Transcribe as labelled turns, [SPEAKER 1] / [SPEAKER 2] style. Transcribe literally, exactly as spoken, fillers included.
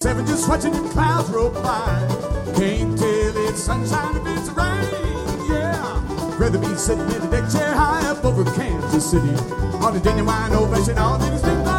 [SPEAKER 1] Seven just watching the clouds roll by. Can't tell it's sunshine if it's rain, yeah. Rather be sitting in a deck chair high up over Kansas City on a genuine old-fashioned all-day thing.